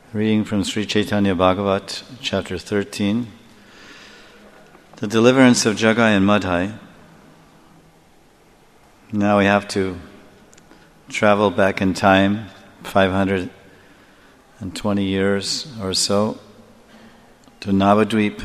Reading from Sri Chaitanya Bhagavat, chapter 13, the deliverance of Jagai and Madhai. Now we have to travel back in time, 520 years or so, to Navadvip.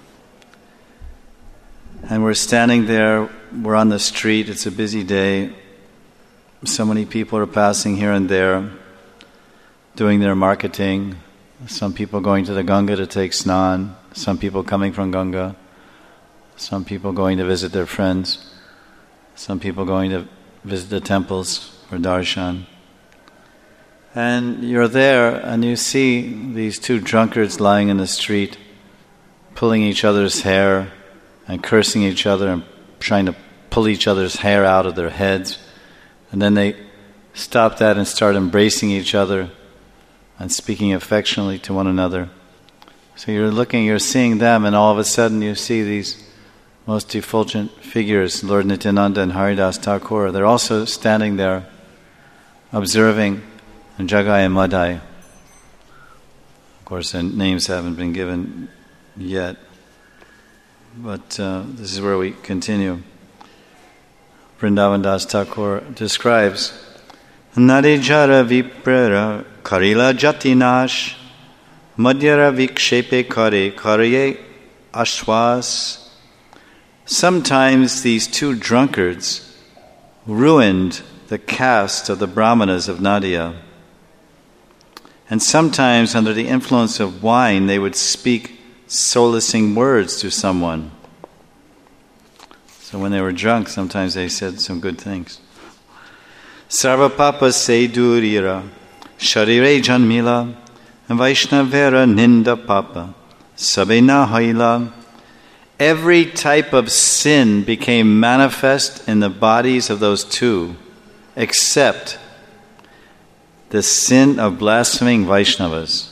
And we're standing there, we're on the street, it's a busy day. So many people are passing here and there, doing their marketing. Some people going to the Ganga to take snan, some people coming from Ganga, some people going to visit their friends, some people going to visit the temples for darshan. And you're there and you see these two drunkards lying in the street, pulling each other's hair and cursing each other and trying to pull each other's hair out of their heads. And then they stop that and start embracing each other and speaking affectionately to one another. So you're seeing them, and all of a sudden you see these most effulgent figures, Lord Nityananda and Haridas Thakur. They're also standing there, observing Jagai and Madhai. Of course, their names haven't been given yet, but this is where we continue. Vrindavan Das Thakur describes Narijara viprara karila jatinash madhyara vikshepe kare karye ashwas. Sometimes these two drunkards ruined the caste of the brahmanas of Nadia. And sometimes under the influence of wine they would speak solacing words to someone. So when they were drunk, sometimes they said some good things. Sarva papa se durira, sharire janmila, vaishnavera ninda papa, sabena haila. Every type of sin became manifest in the bodies of those two, except the sin of blaspheming Vaishnavas.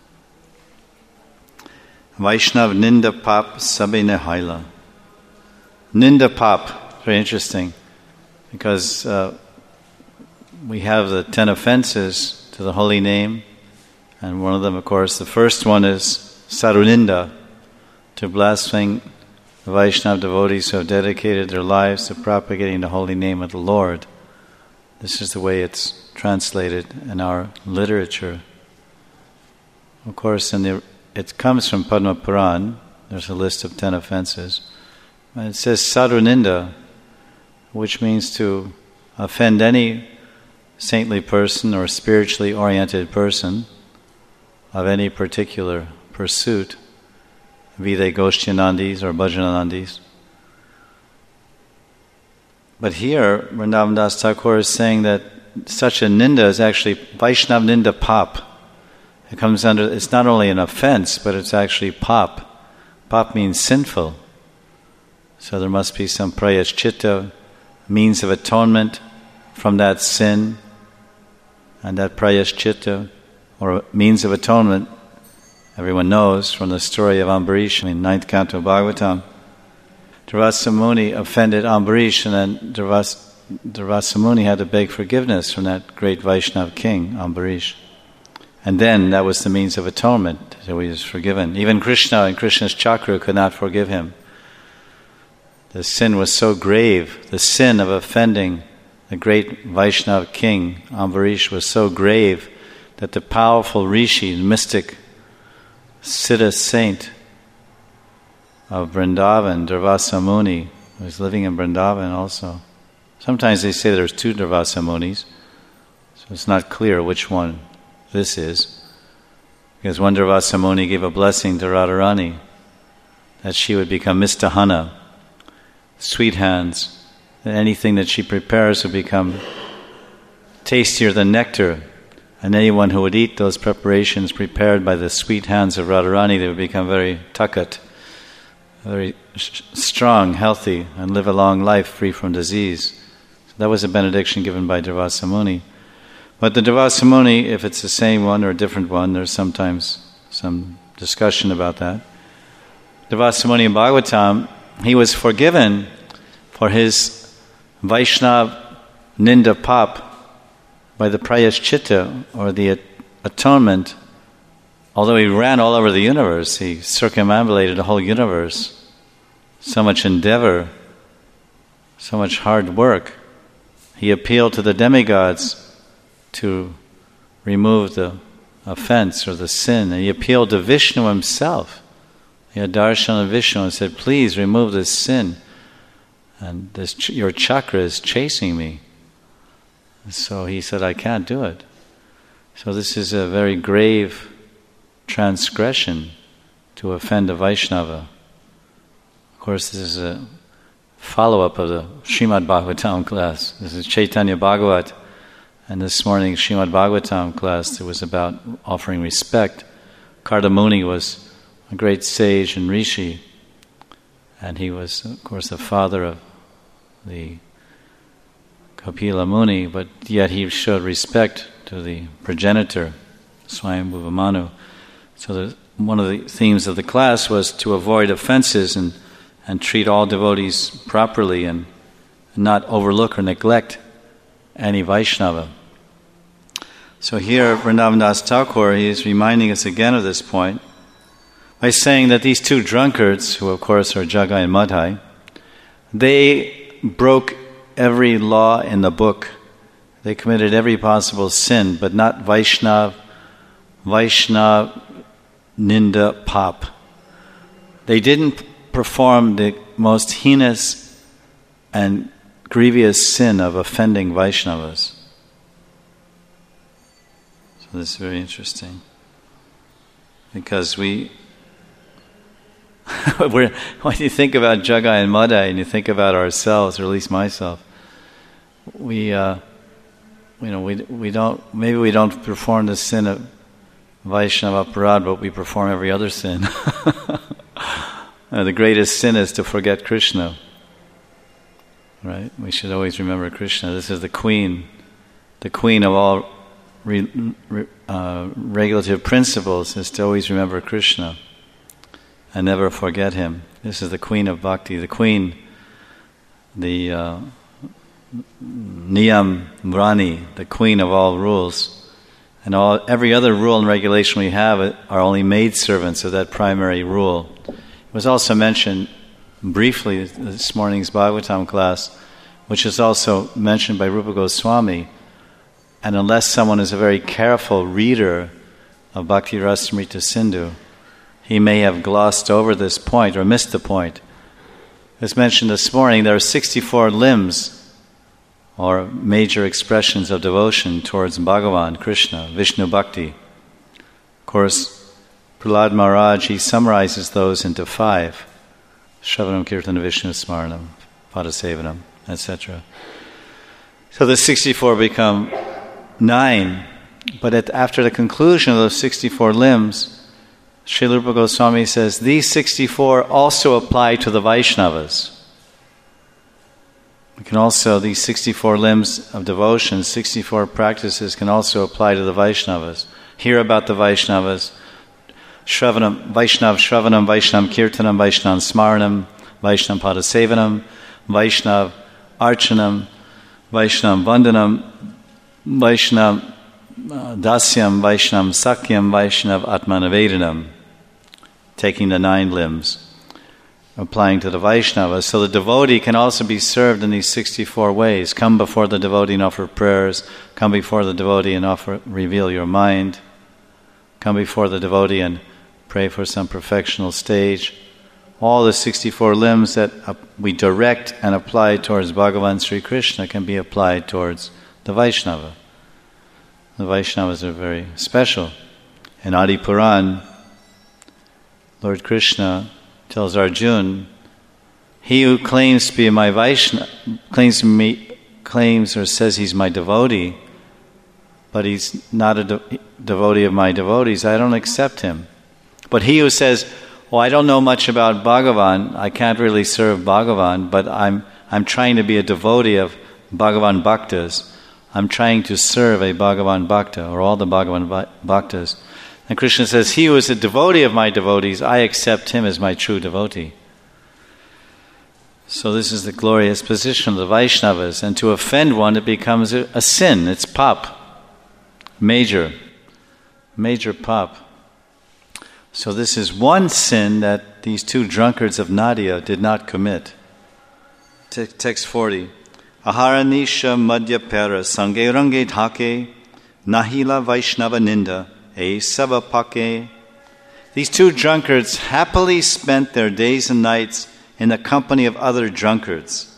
Vaishnav ninda pap sabena haila. Ninda pap, very interesting, because we have the 10 offenses to the holy name, and one of them, of course, the first one is saruninda, to blaspheme the Vaishnava devotees who have dedicated their lives to propagating the holy name of the Lord. This is the way it's translated in our literature. Of course, it comes from Padma Puran. There's a list of 10 offenses. And it says saruninda, which means to offend any saintly person or spiritually oriented person of any particular pursuit, be they Goshtyanandis or Bhajanandis. But here, Vrindavan Das Thakur is saying that such a ninda is actually Vaishnav ninda pap. It comes under, it's not only an offense, but it's actually pap. Pap means sinful. So there must be some prayashchitta, means of atonement from that sin. And that prayashchitta, or means of atonement, everyone knows from the story of Ambarish in 9th canto of Bhagavatam. Durvasa Muni offended Ambarish, and then Durvasa Muni had to beg forgiveness from that great Vaishnav king, Ambarish. And then that was the means of atonement, so he was forgiven. Even Krishna and Krishna's chakra could not forgive him. The sin was so grave, the sin of offending the great Vaishnav king, Ambarish, was so grave that the powerful rishi, mystic, Siddha saint of Vrindavan, Durvasa Muni, who was living in Vrindavan also. Sometimes they say there's 2 Durvasa Munis, so it's not clear which one this is. Because one Durvasa Muni gave a blessing to Radharani that she would become Mistahana, sweet hands, that anything that she prepares would become tastier than nectar. And anyone who would eat those preparations prepared by the sweet hands of Radharani, they would become very takat, very strong, healthy, and live a long life free from disease. So that was a benediction given by Durvasa Muni. But the Durvasa Muni, if it's the same one or a different one, there's sometimes some discussion about that. Durvasa Muni in Bhagavatam, he was forgiven for his Vaishnav ninda pap by the prayashchitta, or the atonement although he ran all over the universe, he circumambulated the whole universe. So much endeavor, so much hard work. He appealed to the demigods to remove the offense or the sin. And he appealed to Vishnu himself. He had darshan of Vishnu and said, please remove this sin. And your chakra is chasing me. And so he said, I can't do it. So this is a very grave transgression to offend a Vaishnava. Of course, this is a follow-up of the Srimad Bhagavatam class. This is Chaitanya Bhagavat. And this morning's Srimad Bhagavatam class, it was about offering respect. Kardamuni was a great sage and rishi. And he was, of course, the father of the Kapila Muni, but yet he showed respect to the progenitor, Swayambhuva Manu. So one of the themes of the class was to avoid offenses and treat all devotees properly and not overlook or neglect any Vaishnava. So here, Vrindavan Das Thakur, he is reminding us again of this point by saying that these two drunkards, who of course are Jagai and Madhai, they broke every law in the book. They committed every possible sin, but not Vaishnav Ninda Pap. They didn't perform the most heinous and grievous sin of offending Vaishnavas. So this is very interesting. Because when you think about Jagai and Madhai and you think about ourselves, or at least myself, we don't perform the sin of Vaishnava Aparad, but we perform every other sin. The greatest sin is to forget Krishna. Right? We should always remember Krishna. This is the queen of all regulative principles, is to always remember Krishna and never forget him. This is the queen of bhakti, the queen, the Niyam Rani, the queen of all rules. And every other rule and regulation we have are only maidservants of that primary rule. It was also mentioned briefly this morning's Bhagavatam class, which is also mentioned by Rupa Goswami. And unless someone is a very careful reader of Bhakti Rasamrita Sindhu, he may have glossed over this point or missed the point. As mentioned this morning, there are 64 limbs or major expressions of devotion towards Bhagavan, Krishna, Vishnu Bhakti. Of course, Prahlad Maharaj, he summarizes those into 5. Shravanam, Kirtanam, Vishnu Smaranam, Padasevanam, etc. So the 64 become 9. But after the conclusion of those 64 limbs, Srila Rupa Goswami says, these 64 also apply to the Vaishnavas. These 64 limbs of devotion, 64 practices can also apply to the Vaishnavas. Hear about the Vaishnavas. Shravanam, Vaishnav Shravanam, Vaishnav Kirtanam, Vaishnav Smaranam, Vaishnav Padasevanam, Vaishnav Archanam, Vaishnav Vandanam, Vaishnav Dasyam, Vaishnav Sakyam, Vaishnav Atmanavedanam. Taking the 9 limbs, applying to the Vaishnavas. So the devotee can also be served in these 64 ways. Come before the devotee and offer prayers. Come before the devotee and reveal your mind. Come before the devotee and pray for some perfectional stage. All the 64 limbs that we direct and apply towards Bhagavan Sri Krishna can be applied towards the Vaishnava. The Vaishnavas are very special. In Adi Puran, Lord Krishna tells Arjuna, he who claims to be my Vaishnava, claims or says he's my devotee, but he's not a devotee of my devotees, I don't accept him. But he who says, I don't know much about Bhagavan, I can't really serve Bhagavan, but I'm trying to be a devotee of Bhagavan Bhaktas. I'm trying to serve a Bhagavan Bhakta, or all the Bhagavan Bhaktas. And Krishna says, he who is a devotee of my devotees, I accept him as my true devotee. So this is the glorious position of the Vaishnavas. And to offend one, it becomes a sin. It's pap. Major pap. So this is one sin that these two drunkards of Nadia did not commit. Text 40. Aharanisha madhyapara sange range dhake nahila vaishnava ninda e savapake. These two drunkards happily spent their days and nights in the company of other drunkards.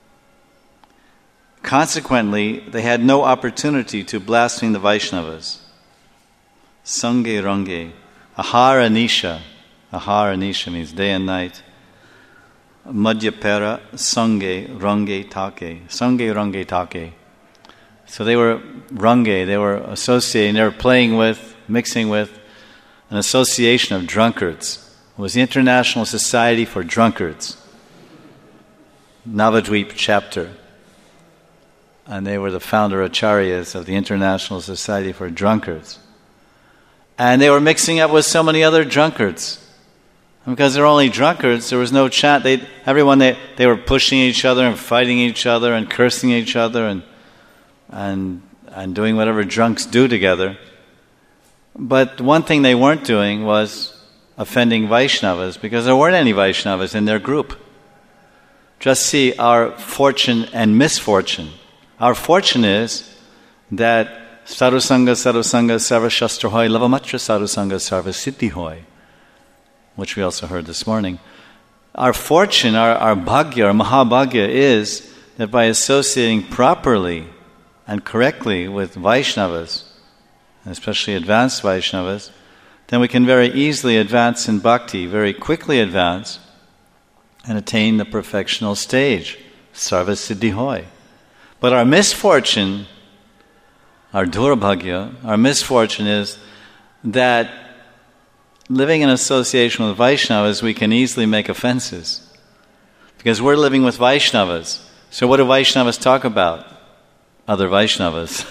Consequently, they had no opportunity to blaspheme the Vaishnavas. Sange range. Aharanisha. Aharanisha means day and night. Madhyapara sange range take. Sange range take. So they were range, they were associating, they were playing with, mixing with an association of drunkards. It was the International Society for Drunkards. Navadvip chapter. And they were the founder acharyas of the International Society for Drunkards. And they were mixing up with so many other drunkards. And because they're only drunkards, there was no chat. They were pushing each other and fighting each other and cursing each other and doing whatever drunks do together. But one thing they weren't doing was offending Vaishnavas, because there weren't any Vaishnavas in their group. Just see our fortune and misfortune. Our fortune is that Sarusanga, Sarva Shastra Hoy, Lavamatra Sarusanga, Sarva Siddhi Hoy, which we also heard this morning. Our fortune, our bhagya, our mahabhagya is that by associating properly and correctly with Vaishnavas, especially advanced Vaishnavas, then we can very easily advance in bhakti, very quickly advance and attain the perfectional stage, Sarva Siddhi Hoy. But our misfortune, our durabhagya, our misfortune is that living in association with Vaishnavas, we can easily make offenses. Because we're living with Vaishnavas. So what do Vaishnavas talk about? Other Vaishnavas.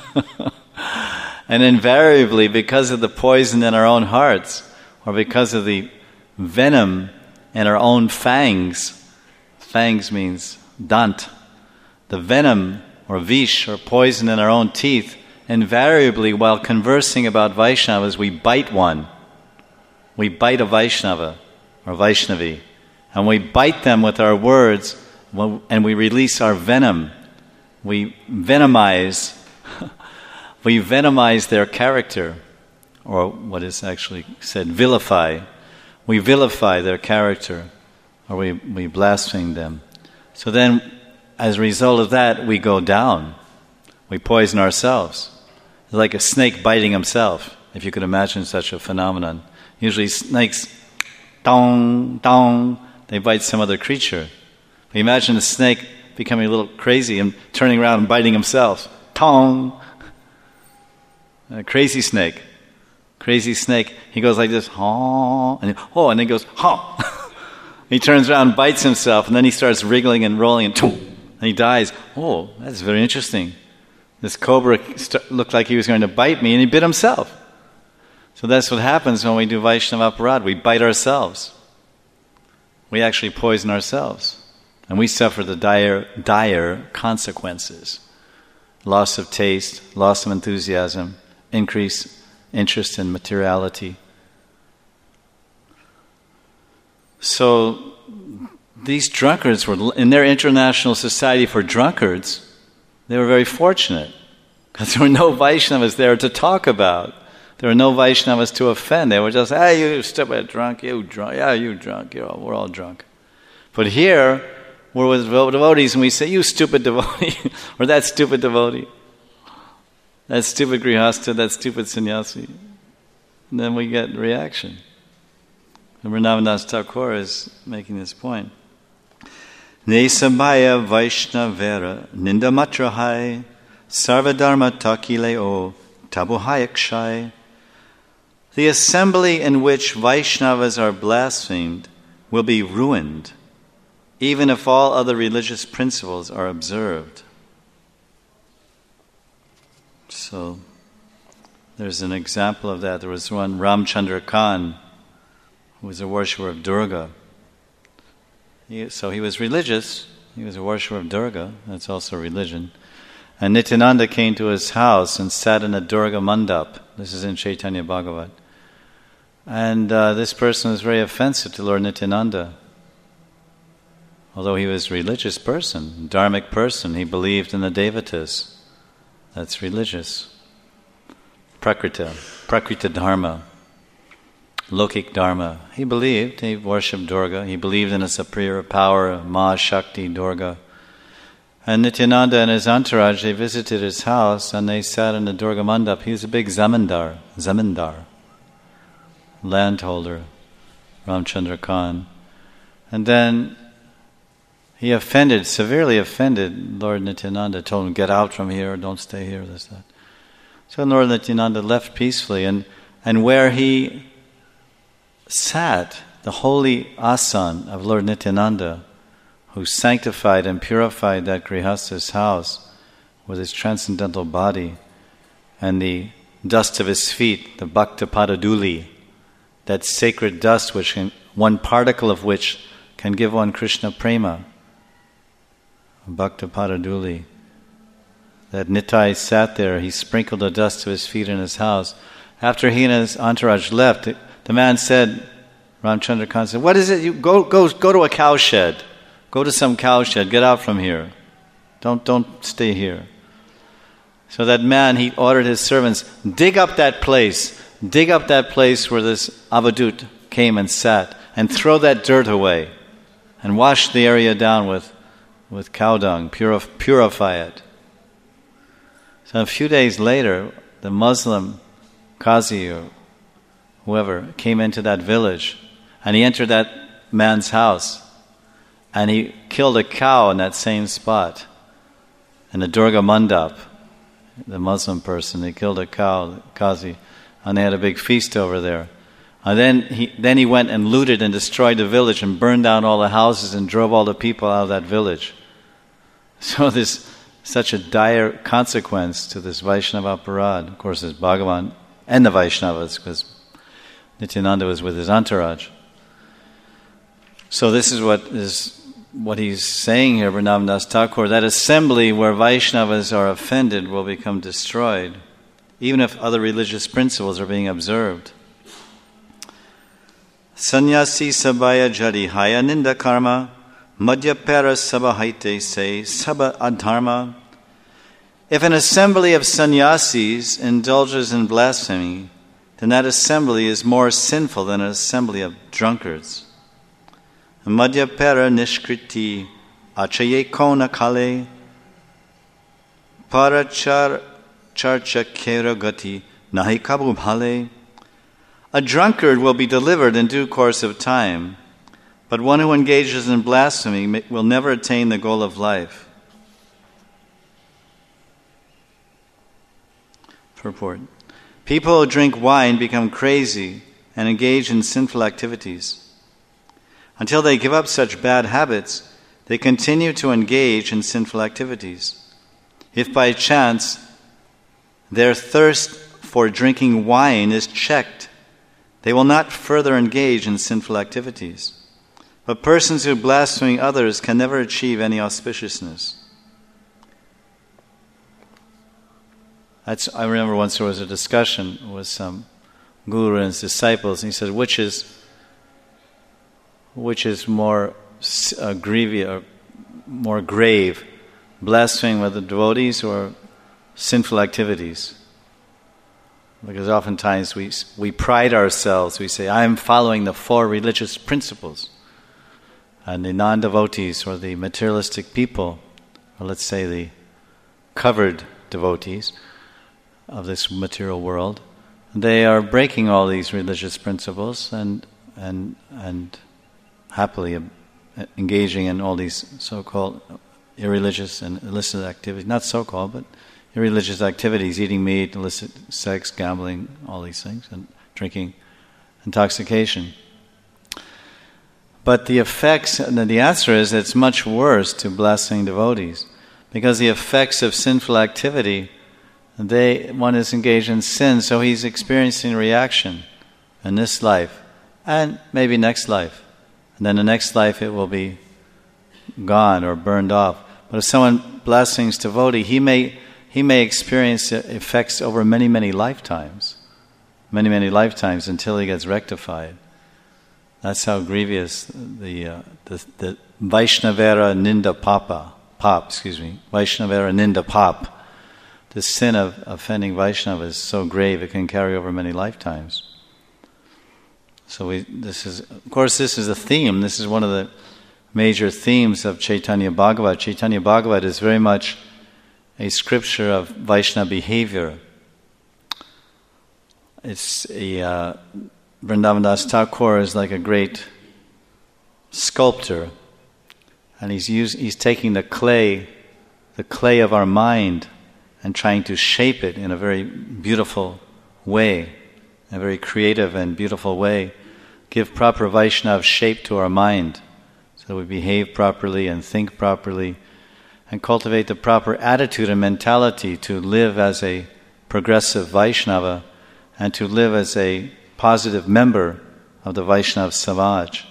And invariably, because of the poison in our own hearts, or because of the venom in our own fangs, fangs means dant, the venom or vish or poison in our own teeth, invariably while conversing about Vaishnavas, we bite one. We bite a Vaishnava or Vaishnavi, and we bite them with our words, and we release our venom. We venomize their character, or what is actually said, vilify. We vilify their character, or we blaspheme them. So then, as a result of that, we go down. We poison ourselves. It's like a snake biting himself, if you could imagine such a phenomenon. Usually snakes, dong, dong, they bite some other creature. But imagine a snake becoming a little crazy and turning around and biting himself. Tong! A crazy snake. Crazy snake, he goes like this, and then he goes, ha! He turns around and bites himself, and then he starts wriggling and rolling, and he dies. Oh, that's very interesting. This cobra looked like he was going to bite me, and he bit himself. So that's what happens when we do Vaishnava aparad. We bite ourselves. We actually poison ourselves. And we suffer the dire consequences. Loss of taste, loss of enthusiasm, increased interest in materiality. So these drunkards were, in their International Society for Drunkards, they were very fortunate, because there were no Vaishnavas there to talk about. There were no Vaishnavas to offend. They were just, hey, you stupid drunk, you drunk, yeah, you drunk, we're all drunk. But here, we're with devotees and we say, you stupid devotee, or that stupid devotee, that stupid grihastha, that stupid sannyasi. And then we get reaction. And Vrindavan Thakur is making this point. Nesabhaya Vaishnavera Nindamatrahai Sarvadharma Takileo Tabuhayakshai. The assembly in which Vaishnavas are blasphemed will be ruined, even if all other religious principles are observed. So, there's an example of that. There was one, Ramchandra Khan, who was a worshipper of Durga. So he was religious, he was a worshipper of Durga, that's also religion. And Nityananda came to his house and sat in a Durga mandap. This is in Chaitanya Bhagavat. And this person was very offensive to Lord Nityananda. Although he was a religious person, dharmic person, he believed in the devatas. That's religious. Prakrita dharma, lokik dharma. He worshipped Durga, he believed in a superior power, Ma Shakti Durga. And Nityananda and his entourage, they visited his house and they sat in the Durga Mandap. He was a big zamindar, landholder, Ramchandra Khan. And then he severely offended Lord Nityananda, told him, get out from here, don't stay here, this, that. So Lord Nityananda left peacefully, and where he sat, the holy asan of Lord Nityananda, who sanctified and purified that Grihasta's house with his transcendental body, and the dust of his feet, the Bhakta Padaduli, that sacred dust one particle of which can give one Krishna prema. Bhakta Padaduli. That Nitai sat there, he sprinkled the dust of his feet in his house. After he and his entourage left, the man said, Ramchandra Khan said, what is it? You go to a cowshed. Go to some cowshed. Get out from here. Don't stay here. So that man, he ordered his servants, dig up that place where this avadut came and sat, and throw that dirt away, and wash the area down with cow dung, purify it. So a few days later, the Muslim Qazi or whoever came into that village, and he entered that man's house, and he killed a cow in that same spot, in the Durga Mandap. The Muslim person, he killed a cow, the Qazi, and they had a big feast over there. And then he went and looted and destroyed the village and burned down all the houses and drove all the people out of that village. So there's such a dire consequence to this Vaishnava aparad. Of course, there's Bhagavan and the Vaishnavas, because Nityananda was with his entourage. So this is what he's saying here, Vrindavan Das Thakur, that assembly where Vaishnavas are offended will become destroyed, even if other religious principles are being observed. Sannyasi sabaya jadi haya ninda karma, madhyapara sabahaite se saba adharma. If an assembly of sannyasis indulges in blasphemy, then that assembly is more sinful than an assembly of drunkards. Madhyapara nishkriti achaye kona kale parachar charcha kera gati nahi kabu bhale. A drunkard will be delivered in due course of time, but one who engages in blasphemy will never attain the goal of life. Purport. People who drink wine become crazy and engage in sinful activities. Until they give up such bad habits, they continue to engage in sinful activities. If by chance their thirst for drinking wine is checked, they will not further engage in sinful activities. But persons who blaspheme others can never achieve any auspiciousness. I remember once there was a discussion with some guru and his disciples, and he said, which is more grievous or more grave, blaspheming with the devotees or sinful activities? Because oftentimes we pride ourselves, we say, I am following the 4 religious principles. And the non-devotees or the materialistic people, or let's say the covered devotees of this material world, they are breaking all these religious principles and happily engaging in all these so-called irreligious and illicit activities. Not so-called, but irreligious activities, eating meat, illicit sex, gambling, all these things, and drinking, intoxication. But the effects, the answer is it's much worse to blaspheming devotees, because the effects of sinful activity, one is engaged in sin, so he's experiencing reaction in this life, and maybe next life. And then the next life it will be gone or burned off. But if someone blasphemes devotee, he may experience effects over many, many lifetimes. many, many lifetimes until he gets rectified. That's how grievous the Vaishnavera Ninda Vaishnavera Ninda Pap. The sin of offending Vaishnava is so grave it can carry over many lifetimes. So this is a theme. This is one of the major themes of Chaitanya Bhagavat. Chaitanya Bhagavat is very much a scripture of Vaishnava behavior. Vrindavan Das Thakur is like a great sculptor, and he's taking the clay of our mind, and trying to shape it in a very beautiful way, a very creative and beautiful way. Give proper Vaishnava shape to our mind, so we behave properly and think properly, and cultivate the proper attitude and mentality to live as a progressive Vaishnava and to live as a positive member of the Vaishnava Samaj,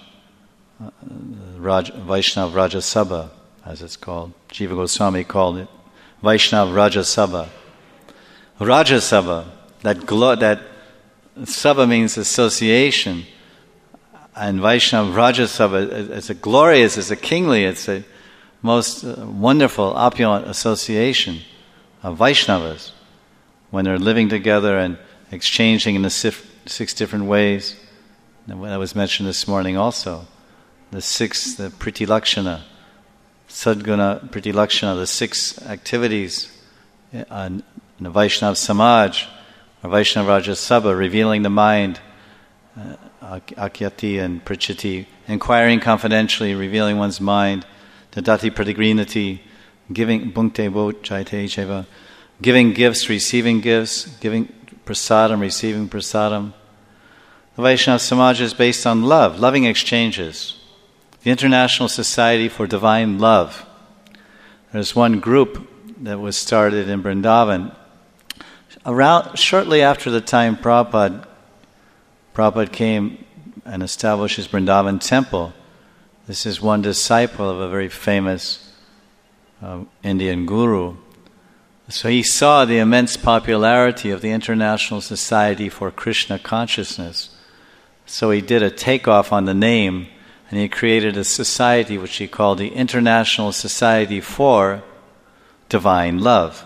Vaishnava Raja Sabha, as it's called. Jiva Goswami called it Vaishnava Raja Sabha. Raja Sabha, that Sabha means association, and Vaishnava Raja Sabha, it's a glorious, it's a kingly, it's a most wonderful, opulent association of Vaishnavas when they're living together and exchanging in the 6 different ways. That was mentioned this morning also. The Priti Lakshana, Sadguna Priti Lakshana, the 6 activities in the Vaishnava Samaj, or Vaishnava Raja Sabha, revealing the mind, Akyati and Prachiti, inquiring confidentially, revealing one's mind, Dadati Pratigrinati, giving Bhunkte Bo Chaite Cheva, giving gifts, receiving gifts, giving prasadam, receiving prasadam. The Vaishnava Samaj is based on love, loving exchanges. The International Society for Divine Love. There's one group that was started in Vrindavan shortly after the time Prabhupada came and established his Vrindavan temple. This is one disciple of a very famous Indian guru. So he saw the immense popularity of the International Society for Krishna Consciousness. So he did a takeoff on the name, and he created a society which he called the International Society for Divine Love.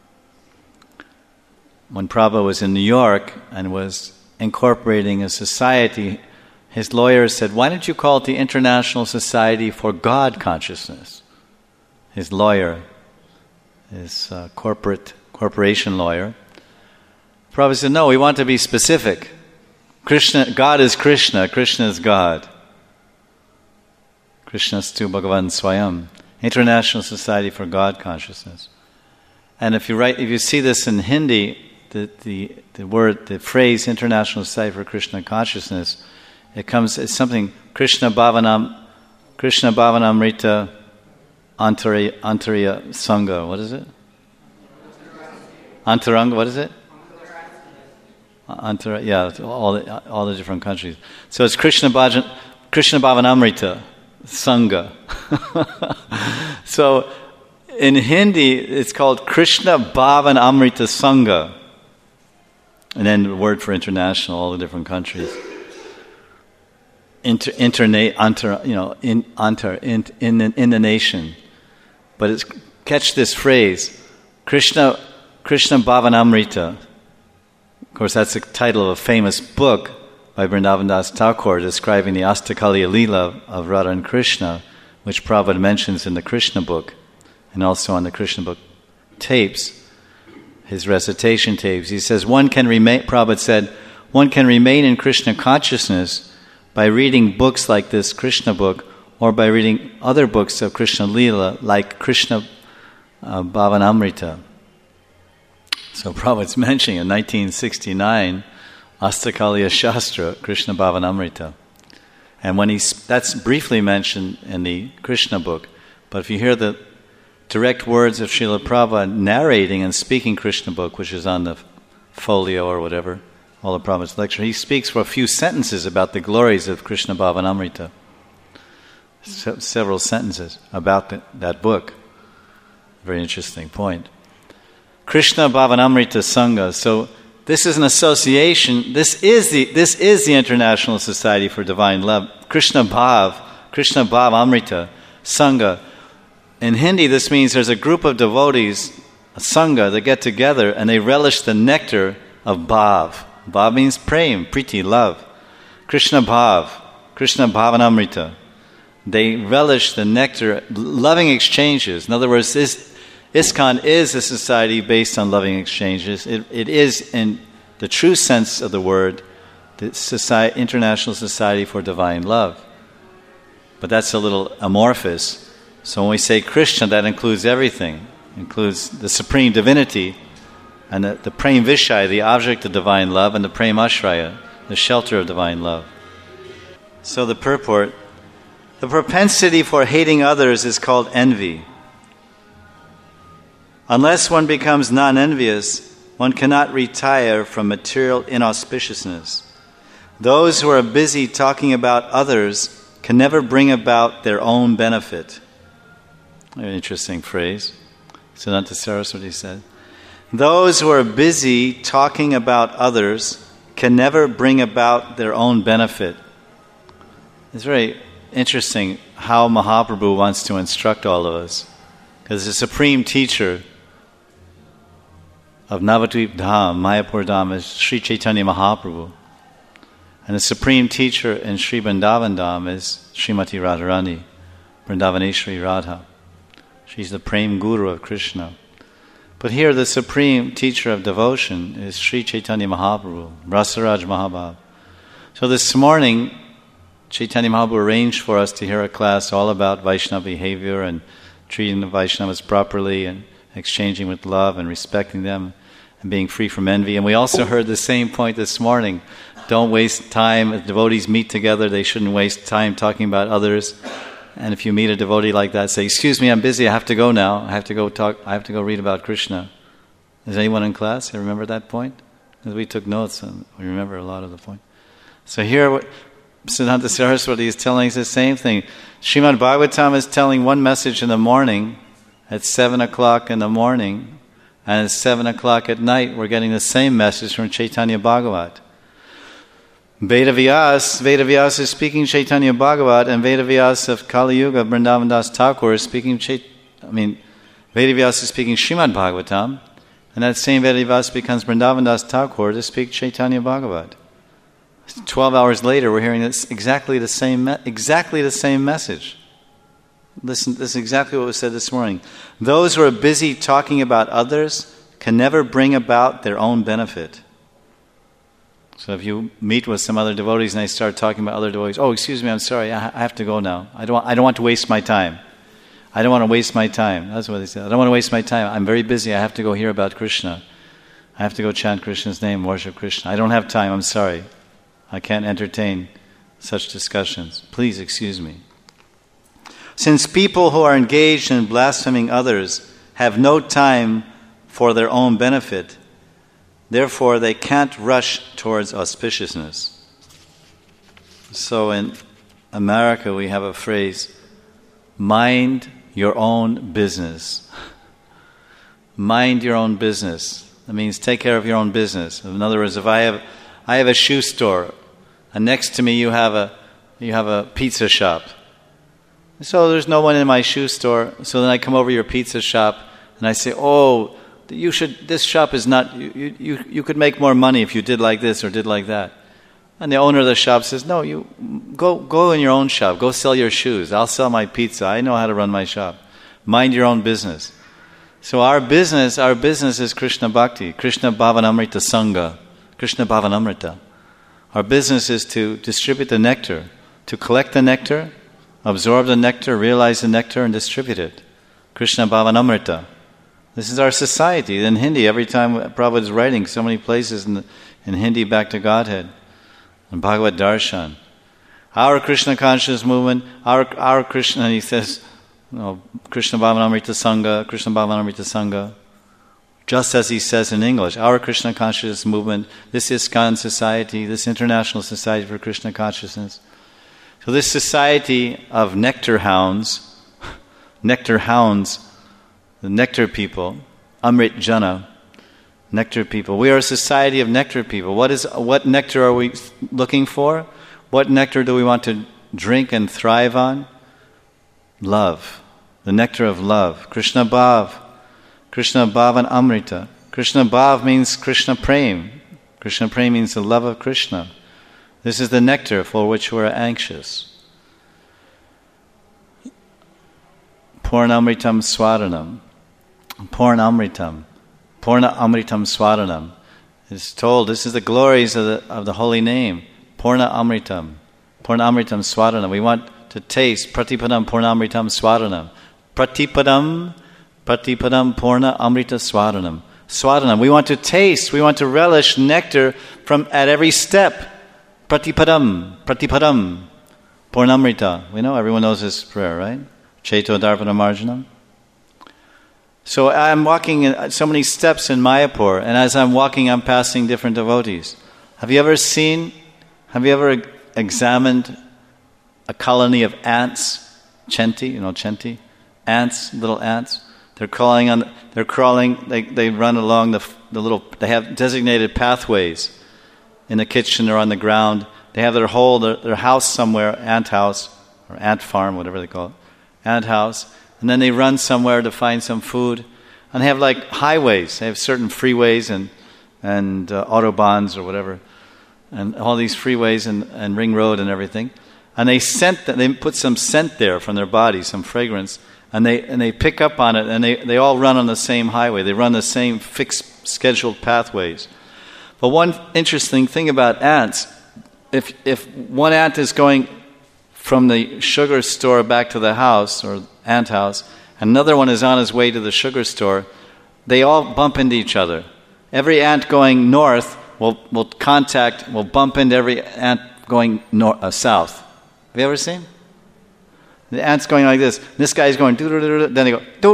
When Prabhupada was in New York and was incorporating a society, his lawyers said, "Why don't you call it the International Society for God Consciousness?" His lawyer, his corporation lawyer. Prabhupada said, "No, we want to be specific. Krishna, God is Krishna, Krishna is God. Krishnastu Bhagavan Swayam." International Society for God Consciousness. And if you see this in Hindi, the phrase International Society for Krishna Consciousness, it's something Krishna Bhavanamrita Antariya Sangha. What is it? Antaranga, what is it? All the different countries. So it's Krishna Bhavanamrita Sangha. So in Hindi, it's called Krishna Bhavanamrita Sangha. And then the word for international, all the different countries. In the nation. But catch this phrase, Krishna Bhavanamrita. Of course, that's the title of a famous book by Vrindavan Das Thakur describing the Astakaliya Leela of Radha and Krishna, which Prabhupada mentions in the Krishna book, and also on the Krishna book tapes, his recitation tapes. He says, Prabhupada said, one can remain in Krishna consciousness by reading books like this Krishna book, or by reading other books of Krishna Leela, like Krishna Bhavanamrita. So Prabhupada's mentioning in 1969, Astakaliya Shastra, Krishna Bhavanamrita. And that's briefly mentioned in the Krishna book, but if you hear the direct words of Srila Prabhupada narrating and speaking Krishna book, which is on the folio or whatever, all of Prabhupada's lecture, he speaks for a few sentences about the glories of Krishna Bhavanamrita. Several sentences about that book. Very interesting point. Krishna Bhavanamrita Sangha. So This is an association. This is the International Society for Divine Love. Krishna Bhav Amrita, Sangha. In Hindi, this means there's a group of devotees, a Sangha, that get together and they relish the nectar of Bhav. Bhav means prem, priti, love. Krishna Bhavanamrita. They relish the nectar, loving exchanges. In other words, ISKCON is a society based on loving exchanges. It is, in the true sense of the word, the International Society for Divine Love. But that's a little amorphous. So when we say Krishna, that includes everything. It includes the Supreme Divinity, and the Prem Vishaya, the object of divine love, and the Prem Ashraya, the shelter of divine love. So the purport, the propensity for hating others is called envy. Unless one becomes non-envious, one cannot retire from material inauspiciousness. Those who are busy talking about others can never bring about their own benefit. An interesting phrase. Siddhanta Saraswati said, those who are busy talking about others can never bring about their own benefit. It's very interesting how Mahaprabhu wants to instruct all of us. Because the supreme teacher of Navadvip Dham, Mayapur Dham, is Sri Chaitanya Mahaprabhu. And the supreme teacher in Sri Vrindavan Dham is Srimati Radharani, Vrindavaneshwari Radha. She's the Prem Guru of Krishna. But here the supreme teacher of devotion is Sri Chaitanya Mahaprabhu, Rasaraj Mahabhav. So this morning, Chaitanya Mahaprabhu arranged for us to hear a class all about Vaishnava behavior and treating the Vaishnavas properly and exchanging with love and respecting them and being free from envy. And we also heard the same point this morning. Don't waste time. If devotees meet together, they shouldn't waste time talking about others. And if you meet a devotee like that, say, excuse me, I'm busy, I have to go now. I have to go read about Krishna. Is anyone in class? You remember that point? Because we took notes and we remember a lot of the point. So here, Siddhanta Saraswati is telling us the same thing. Srimad Bhagavatam is telling one message in the morning at 7 o'clock in the morning, and at 7 o'clock at night we're getting the same message from Chaitanya Bhagavat. Vedavyas is speaking Chaitanya Bhagavat, and Vedavyas of Kali Yuga, Vrindavan Das Thakur, is speaking Vedavyas is speaking Srimad Bhagavatam, and that same Vedavyas becomes Vrindavan Das Thakur to speak Chaitanya Bhagavat. 12 hours later, we're hearing exactly the same message. Listen, this is exactly what was said this morning. Those who are busy talking about others can never bring about their own benefit. So if you meet with some other devotees and they start talking about other devotees, oh, excuse me, I'm sorry, I have to go now. I don't want to waste my time. I don't want to waste my time. That's what they said. I don't want to waste my time. I'm very busy. I have to go hear about Krishna. I have to go chant Krishna's name, worship Krishna. I don't have time. I'm sorry. I can't entertain such discussions. Please excuse me. Since people who are engaged in blaspheming others have no time for their own benefit, therefore they can't rush towards auspiciousness. So in America we have a phrase, mind your own business. Mind your own business. That means take care of your own business. In other words, if I have a shoe store, and next to me you have a pizza shop. So there's no one in my shoe store. So then I come over to your pizza shop and I say, "Oh, this shop is not. You could make more money if you did like this or did like that." And the owner of the shop says, "No, you go in your own shop. Go sell your shoes. I'll sell my pizza. I know how to run my shop. Mind your own business." So our business is Krishna Bhakti, Krishna Bhavanamrita Sangha, Krishna Bhavanamrita. Our business is to distribute the nectar, to collect the nectar, absorb the nectar, realize the nectar, and distribute it. Krishna Bhavanamrita. This is our society. In Hindi, every time Prabhupada is writing so many places in Hindi back to Godhead, and Bhagavad Darshan. Our Krishna conscious movement, our Krishna, and he says, Krishna Bhavanamrita Sangha, Krishna Bhavanamrita Sangha. Just as he says in English, our Krishna consciousness movement, this ISKCON society, this International Society for Krishna Consciousness. So this society of nectar hounds, the nectar people, Amrit Jana, Nectar people. We are a society of nectar people. What nectar are we looking for? What nectar do we want to drink and thrive on? Love. The nectar of love. Krishna Bhav. Krishna Bhav and Amrita. Krishna Bhav means Krishna Prem. Krishna Prem means the love of Krishna. This is the nectar for which we're anxious. Purnamritam Swaranam. Purnamritam. Purna Amritam Swaranam. It's told, this is the glories of the holy name. Purna Amritam. Purna Amritam Swaranam. We want to taste Pratipadam Purna Amritam Swaranam. Pratipadam Purna Amrita Swaranam. Swaranam. We want to taste, we want to relish nectar from at every step. Pratipadam Purnamrita. We know, everyone knows this prayer, right? Cheto Darpana Marjanam. So I'm walking so many steps in Mayapur, and as I'm walking, I'm passing different devotees. Have you ever examined a colony of ants? Chenti, you know Chenti? Ants, little ants. They're crawling, they run along the little, they have designated pathways in the kitchen or on the ground. They have their house somewhere, ant house, or ant farm, whatever they call it, ant house. And then they run somewhere to find some food. And they have like highways. They have certain freeways and autobahns or whatever. And all these freeways and ring road and everything. And they put some scent there from their body, some fragrance. And they pick up on it, and they all run on the same highway. They run the same fixed, scheduled pathways. But one interesting thing about ants, if one ant is going from the sugar store back to the house, or ant house, another one is on his way to the sugar store, they all bump into each other. Every ant going north will bump into every ant going south. Have you ever seen? The ant's going like this. This guy's going, then they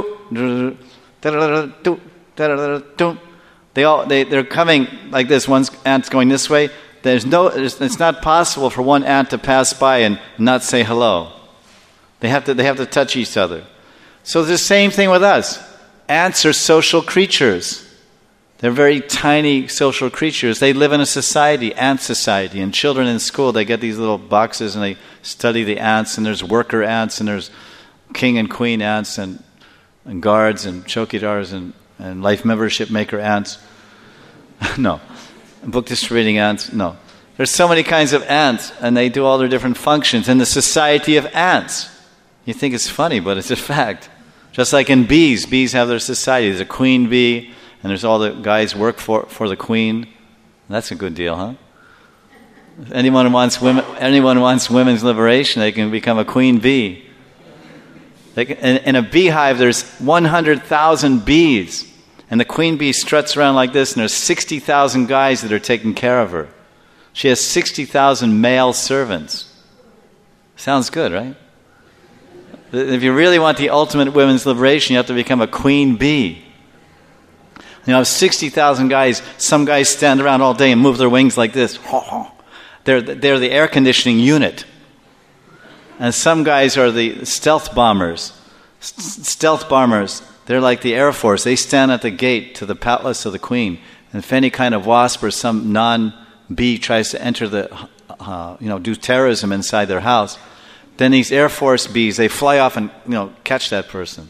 go, they're coming like this. One ant's going this way. It's not possible for one ant to pass by and not say hello. They have to touch each other. So it's the same thing with us. Ants are social creatures. They're very tiny social creatures. They live in a society, ant society. And children in school, they get these little boxes and they study the ants. And there's worker ants and there's king and queen ants and guards and chokidars and life membership maker ants. No. Book distributing ants. No. There's so many kinds of ants and they do all their different functions in the society of ants. You think it's funny, but it's a fact. Just like in bees have their society. There's a queen bee, and there's all the guys work for the queen. That's a good deal, huh? If anyone wants women's liberation, they can become a queen bee. In a beehive, there's 100,000 bees, and the queen bee struts around like this, and there's 60,000 guys that are taking care of her. She has 60,000 male servants. Sounds good, right? If you really want the ultimate women's liberation, you have to become a queen bee. You know, 60,000 guys, some guys stand around all day and move their wings like this. They're the air conditioning unit. And some guys are the stealth bombers. Stealth bombers, they're like the Air Force. They stand at the gate to the palace of the queen. And if any kind of wasp or some non-bee tries to enter do terrorism inside their house, then these Air Force bees, they fly off and, catch that person.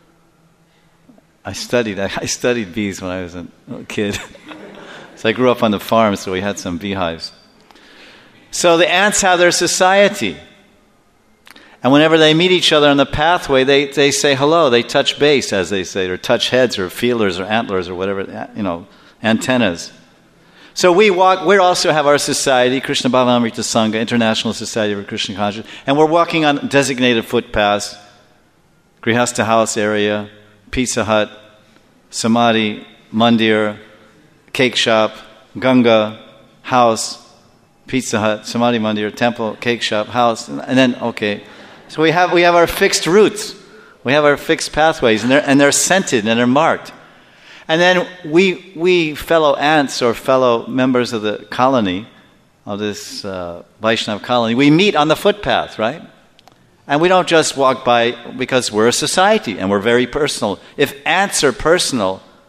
I studied bees when I was a kid. So I grew up on the farm, so we had some beehives. So the ants have their society. And whenever they meet each other on the pathway, they say hello. They touch base, as they say, or touch heads or feelers or antlers or whatever, antennas. So we also have our society, Krishna Bhavamrita Sangha, International Society for Krishna Consciousness, and we're walking on designated footpaths, Grihastha house area, Pizza Hut, Samadhi, Mandir, cake shop, Ganga, house, Pizza Hut, Samadhi Mandir, temple, cake shop, house, and then, okay. So we have our fixed routes. We have our fixed pathways, and they're scented and they're marked. And then we fellow ants or fellow members of the colony, of this Vaishnava colony, we meet on the footpath, right? And we don't just walk by because we're a society and we're very personal. If ants are personal,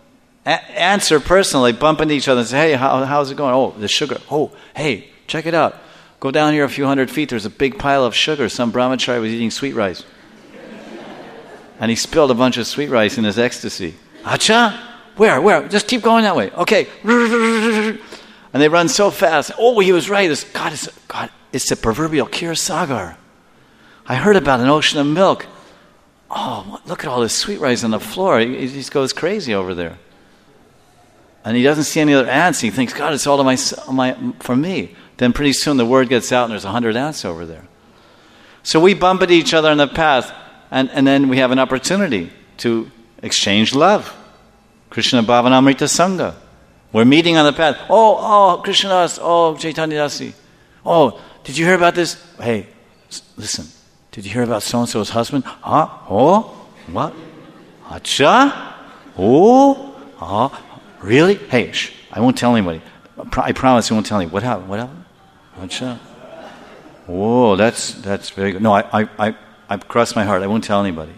answer personally, bump into each other and say, hey, how's it going? Oh, the sugar. Oh, hey, check it out. Go down here a few hundred feet. There's a big pile of sugar. Some brahmachari was eating sweet rice. And he spilled a bunch of sweet rice in his ecstasy. Acha? Where? Just keep going that way. Okay. And they run so fast. Oh, he was right. It's the proverbial Kir Sagar. I heard about an ocean of milk. Oh, look at all this sweet rice on the floor. He just goes crazy over there. And he doesn't see any other ants. He thinks, God, it's all for me. Then pretty soon the word gets out and there's 100 ants over there. So we bump into each other on the path, and then we have an opportunity to exchange love. Krishna Bhavanamrita Sangha. We're meeting on the path. Oh, Krishna Das. Oh, Chaitanya Dasi. Oh, did you hear about this? Hey, listen. Did you hear about so-and-so's husband? Huh? Oh? What? Acha? Oh? Really? Hey, shh. I won't tell anybody. I promise I won't tell anybody. What happened? Acha? Oh, that's very good. No, I crossed my heart. I won't tell anybody.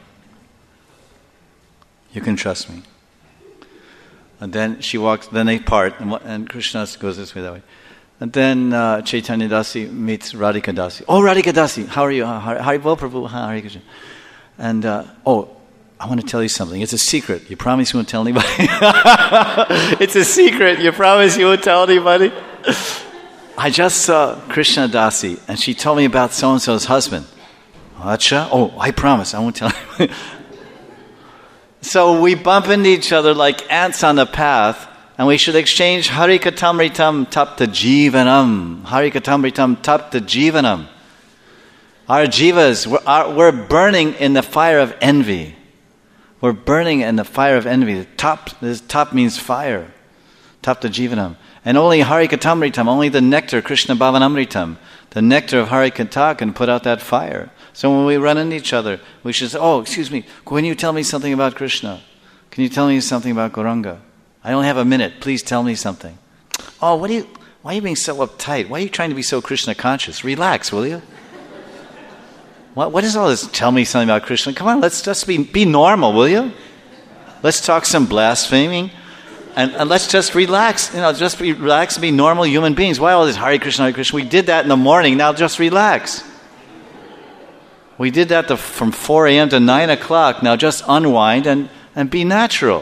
You can trust me. And then she walks, then they part, and Krishna goes this way, that way. And then Chaitanya Dasi meets Radhika Dasi. Oh, Radhika Dasi, how are you? Haribol Prabhu, Hare Krishna. And, I want to tell you something. It's a secret. You promise you won't tell anybody? It's a secret. You promise you won't tell anybody? I just saw Krishna Dasi, and she told me about so-and-so's husband. Acha? Oh, I promise. I won't tell anybody. So we bump into each other like ants on the path, and we should exchange Harikatamritam Tapta Jivanam. Harikatamritam Tapta Jivanam. Our jivas, we're burning in the fire of envy. We're burning in the fire of envy. This top means fire. Tapta Jivanam. And only Harikatamritam, only the nectar, Krishna Bhavanamritam, the nectar of Harikata can put out that fire. So when we run into each other, we should say, oh, excuse me, can you tell me something about Krishna? Can you tell me something about Gauranga? I only have a minute. Please tell me something. Oh, why are you being so uptight? Why are you trying to be so Krishna conscious? Relax, will you? What is all this? Tell me something about Krishna. Come on, let's just be normal, will you? Let's talk some blaspheming. And let's just relax. Just relax and be normal human beings. Why all this Hare Krishna, Hare Krishna? We did that in the morning. Now just relax. We did that from 4 a.m. to 9 o'clock. Now just unwind and be natural.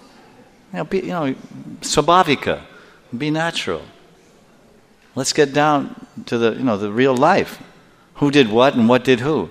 Swabhavika. Be natural. Let's get down to the real life. Who did what and what did who?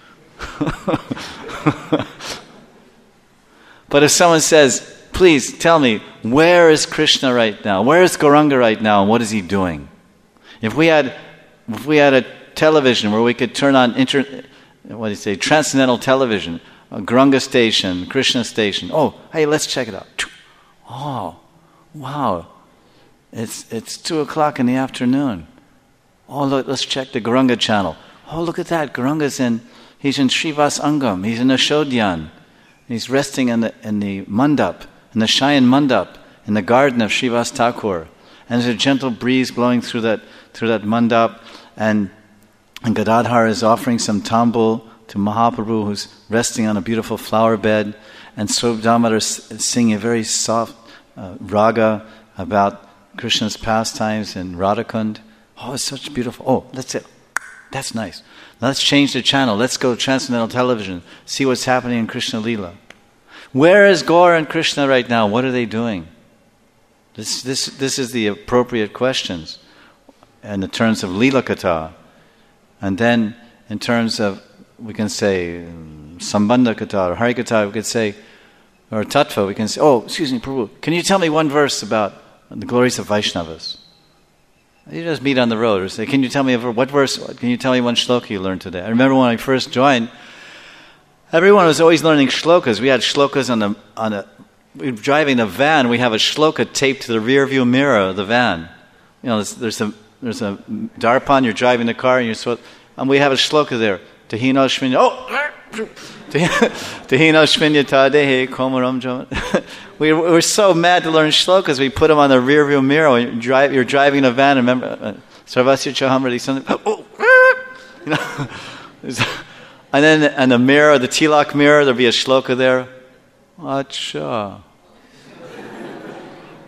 But if someone says, please tell me, where is Krishna right now? Where is Gauranga right now? And what is he doing? If we had a television where we could turn on transcendental television, a Gauranga station, Krishna station. Oh, hey, let's check it out. Oh, wow. It's 2 o'clock in the afternoon. Oh, look, let's check the Gauranga channel. Oh, look at that. Gauranga's he's in Srivas Angam. He's in Ashodhyan. He's resting in the mandap, in the Shayan mandap, in the garden of Srivas Thakur. And there's a gentle breeze blowing through that mandap, and Gadadhar is offering some tambul to Mahaprabhu, who's resting on a beautiful flower bed, and Swarup Damodar is singing a very soft raga about Krishna's pastimes in Radhakund. Oh, it's such beautiful. Oh, that's it. That's nice. Now let's change the channel. Let's go to Transcendental Television. See what's happening in Krishna Leela. Where is Gaur and Krishna right now? What are they doing? This is the appropriate questions in the terms of Leela Katha. And then in terms of, we can say, Sambandha Katha or Hari Katha, we could say, or Tattva, we can say, oh, excuse me, Prabhu, can you tell me one verse about the glories of Vaishnavas? You just meet on the road or say, can you tell me what verse, can you tell me one shloka you learned today? I remember when I first joined, everyone was always learning shlokas. We had shlokas we were driving the van, we have a shloka taped to the rear view mirror of the van. There's a darpan, you're driving the car, and we have a shloka there. Tahino Shminya, Tahino Shminya Tadehe Komaram Jam. We were so mad to learn shlokas, we put them on the rear view mirror. When you're driving a van, remember, Sarvasya Chahamrati, something, and then the mirror, the tilak mirror, there'll be a shloka there. Acha.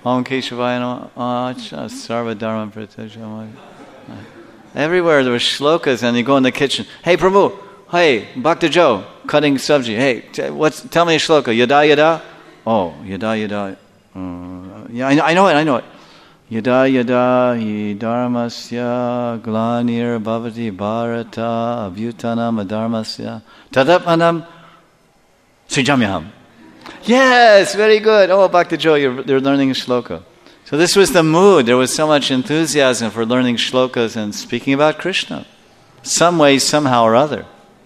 Om Keshavaya Namaha, Sarva Dharma Pratyajamaya. Everywhere there were shlokas, and you go in the kitchen. Hey, Prabhu. Hey, Bhakta Joe, cutting sabji. Hey, tell me a shloka. Yada yada. Oh, yada yada. Yeah, I know it. Yada yada hi dharmasya glanir bhavati bharata abhyutanam adharmasya tadapanam srijamyaham. Yes, very good. Oh, Bhakta Joe, you're learning a shloka. So this was the mood. There was so much enthusiasm for learning shlokas and speaking about Krishna. Some way, somehow or other.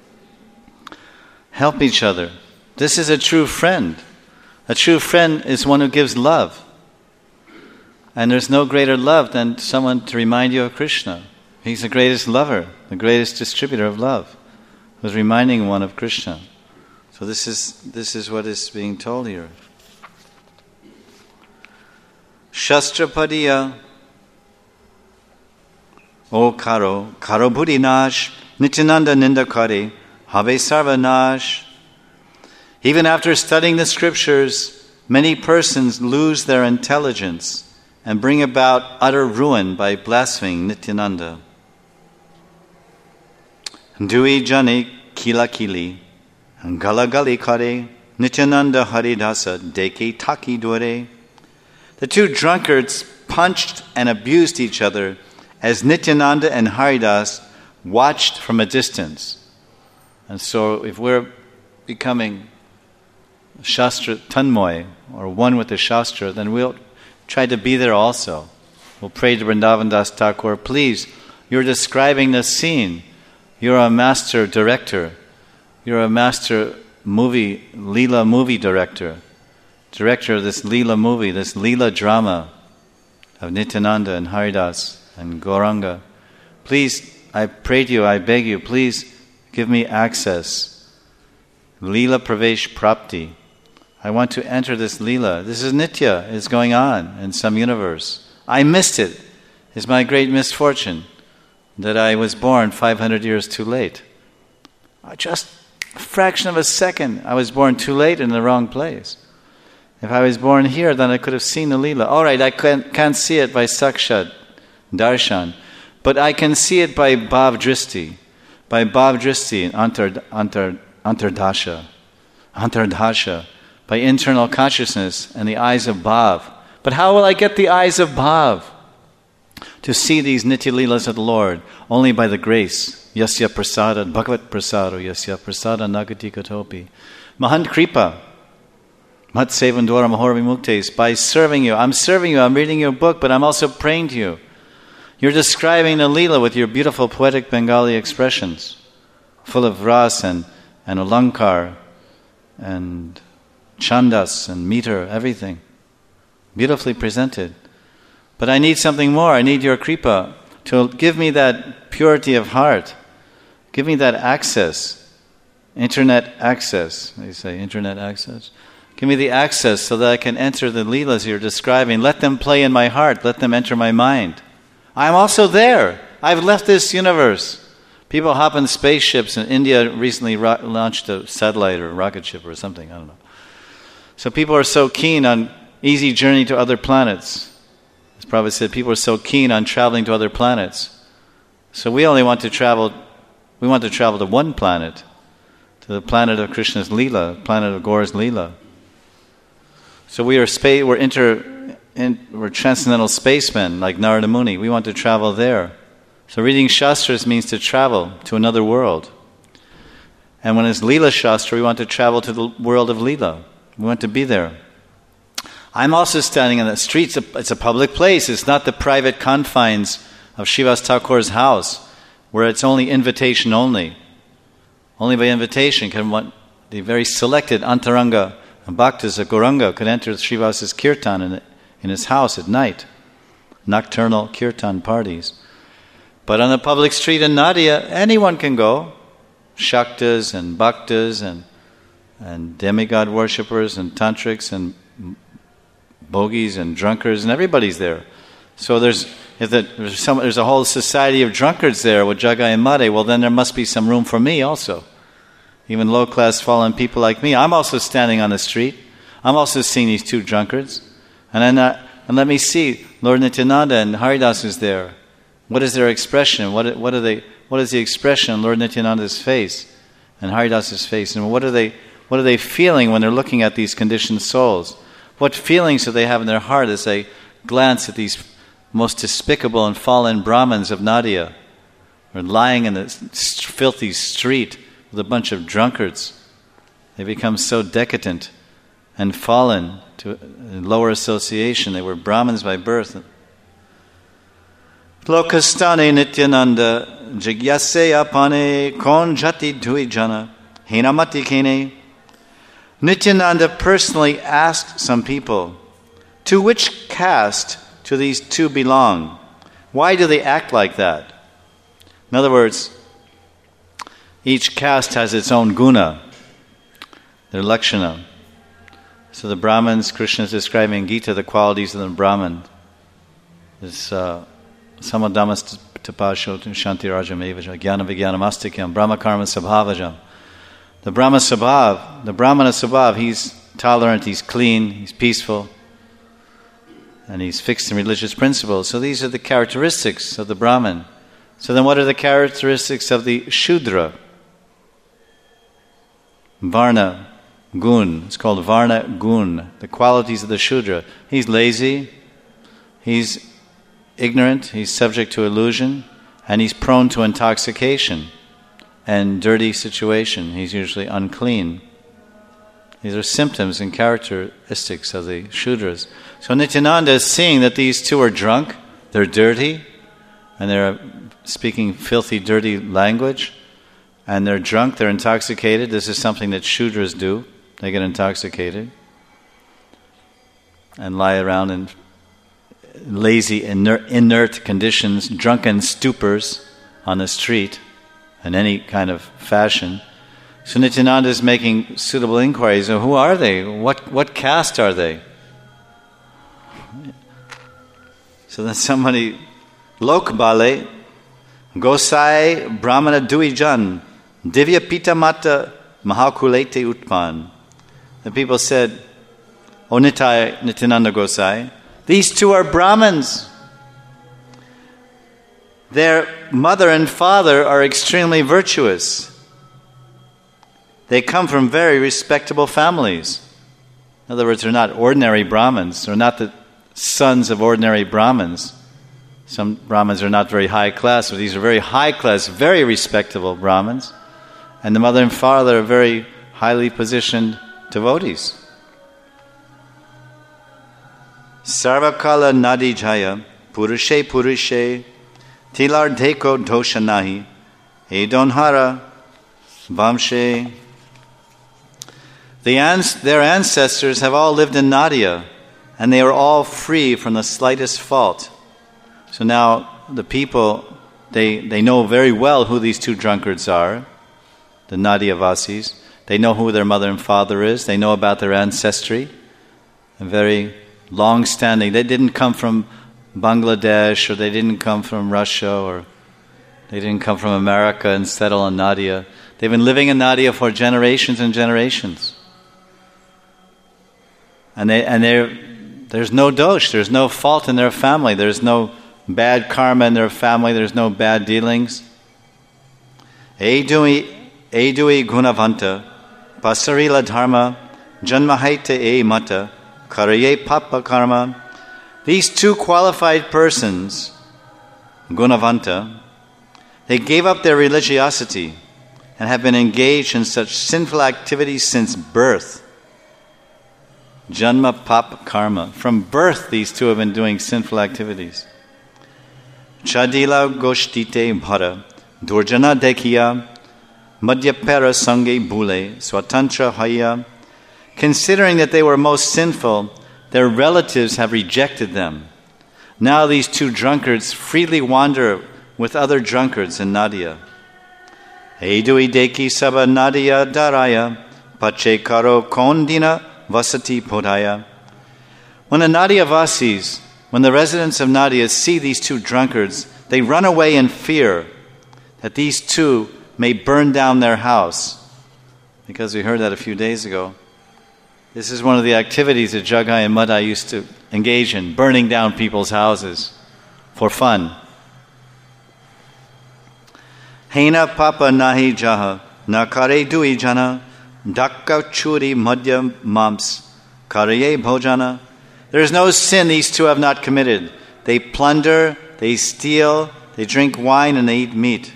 Help each other. This is a true friend. A true friend is one who gives love. And there's no greater love than someone to remind you of Krishna. He's the greatest lover, the greatest distributor of love, who's reminding one of Krishna. So this is what is being told here. Shastrapadiya O Karo Buddhi Nash Nityananda Nindakari Have Sarva Nash. Even after studying the scriptures, many persons lose their intelligence and bring about utter ruin by blaspheming Nityananda. Dui Jani Kila Kili Galagali Kare Nityananda Haridasa Deki Taki Dore. The two drunkards punched and abused each other as Nityananda and Haridas watched from a distance. And so if we're becoming Shastra Tanmoy, or one with the Shastra, then we'll try to be there also. We'll pray to Vrindavan Das Thakur, please, you're describing the scene. You're a master director. You're a master Leela movie director of this Leela movie, this Leela drama of Nityananda and Haridas and Gauranga. Please, I pray to you, I beg you, please give me access. Leela Pravesh Prapti. I want to enter this Leela. This is Nitya. It's going on in some universe. I missed it. It's my great misfortune that I was born 500 years too late. Just a fraction of a second, I was born too late in the wrong place. If I was born here, then I could have seen the Leela. All right, I can't see it by Sakshat, Darshan, but I can see it by Bhav Dristi. By Bhav Dristi, Antardasha, by internal consciousness and the eyes of Bhav. But how will I get the eyes of Bhav? To see these Nitya Leelas of the Lord, only by the grace. Yasya prasada, Bhagavat prasado, yasya prasada nagati katopi. Mahant kripa, mat sevandora mahora vimuktes. By serving you, I'm reading your book, but I'm also praying to you. You're describing the Leela with your beautiful poetic Bengali expressions, full of ras and alankar and chandas and meter, everything. Beautifully presented. But I need something more. I need your kripa to give me that purity of heart. Give me that access. Internet access. They say internet access. Give me the access so that I can enter the Leelas you're describing. Let them play in my heart. Let them enter my mind. I'm also there. I've left this universe. People hop in spaceships, and India recently launched a satellite or rocket ship or something. I don't know. So people are so keen on easy journey to other planets. As Prabhupada said, people are so keen on traveling to other planets. So we only want to travel. We want to travel to one planet, to the planet of Krishna's Leela, planet of Gaura's Leela. So we're transcendental spacemen like Narada Muni. We want to travel there. So reading Shastras means to travel to another world. And when it's Leela Shastra, we want to travel to the world of Leela. We want to be there. I'm also standing in the streets. It's a public place. It's not the private confines of Srivas Thakur's house, where it's only invitation only. Only by invitation can the very selected Antaranga and Bhaktas of Gauranga could enter Srivas's kirtan in his house at night. Nocturnal kirtan parties. But on the public street in Nadia, anyone can go. Shaktas and Bhaktas and demigod worshippers and tantrics and bogies and drunkards, and everybody's there. So there's a whole society of drunkards there with Jagai and Made. Well, then there must be some room for me also. Even low-class fallen people like me. I'm also standing on the street. I'm also seeing these two drunkards. And and let me see Lord Nityananda and Haridas is there. What is their expression? What is the expression on Lord Nityananda's face and Haridas's face? And what are they feeling when they're looking at these conditioned souls? What feelings do they have in their heart as they glance at these most despicable and fallen Brahmins of Nadia, or lying in the filthy street with a bunch of drunkards? They become so decadent and fallen to lower association. They were Brahmins by birth. Lokastane Nityananda jigyase apane kon jati dui jana hinamati kene. Nityananda personally asked some people, to which caste do these two belong? Why do they act like that? In other words, each caste has its own guna, their lakshana. So the Brahmins, Krishna is describing in Gita the qualities of the Brahman. This samadhammas tapashotum shantirajam evaja jnana vijnanam astikyam brahma karma sabhavajam. The Brahmana Sabhav, he's tolerant, he's clean, he's peaceful, and he's fixed in religious principles. So these are the characteristics of the Brahman. So then what are the characteristics of the Shudra? Varna, Gun. It's called Varna Gun, the qualities of the Shudra. He's lazy, he's ignorant, he's subject to illusion, and he's prone to intoxication and dirty situation. He's usually unclean. These are symptoms and characteristics of the Shudras. So Nityananda is seeing that these two are drunk, they're dirty, and they're speaking filthy, dirty language, and they're drunk, they're intoxicated. This is something that Shudras do. They get intoxicated and lie around in lazy, inert conditions, drunken stupors on the street in any kind of fashion. So Nityananda is making suitable inquiries. So who are they? What caste are they? So then somebody, Lokbale, Gosai Brahmana Duijan, Divya Pita Mata Mahakulete Utpan. The people said, O Nityananda Gosai, these two are Brahmins. Their mother and father are extremely virtuous. They come from very respectable families. In other words, they're not ordinary Brahmins. They're not the sons of ordinary Brahmins. Some Brahmins are not very high class, but these are very high class, very respectable Brahmins. And the mother and father are very highly positioned devotees. Sarvakala Nadi Jaya, Purushe Purushe, Tilar Deko Doshanahi, Edonhara, Vamshe. Their ancestors have all lived in Nadia, and they are all free from the slightest fault. So now the people, they know very well who these two drunkards are, the Nadia Vasis. They know who their mother and father is. They know about their ancestry. And very long-standing. They didn't come from Bangladesh, or they didn't come from Russia, or they didn't come from America and settle in Nadia. They've been living in Nadia for generations and generations. And there's no dosh, there's no fault in their family, there's no bad karma in their family, there's no bad dealings. Edui gunavanta, pasarila dharma, janmahaite e mata, karaye papa karma. These two qualified persons, gunavanta, they gave up their religiosity and have been engaged in such sinful activities since birth. Janma papa karma. From birth, these two have been doing sinful activities. Chadila goshtite bhara, durjana dekhiya, madhyapara sange bule, swatantra haya. Considering that they were most sinful, their relatives have rejected them. Now these two drunkards freely wander with other drunkards in Nadia. Edui deki saba Nadia daraya, pache karo kondina vasati podaya. When the Nadia Vasis, when the residents of Nadia see these two drunkards, they run away in fear that these two may burn down their house. Because we heard that a few days ago. This is one of the activities that Jagai and Madai used to engage in, burning down people's houses for fun. Hena papa nahi jaha, na kare dui jana, dakka churi madhya mams, karaye bhojana. There is no sin these two have not committed. They plunder, they steal, they drink wine, and they eat meat.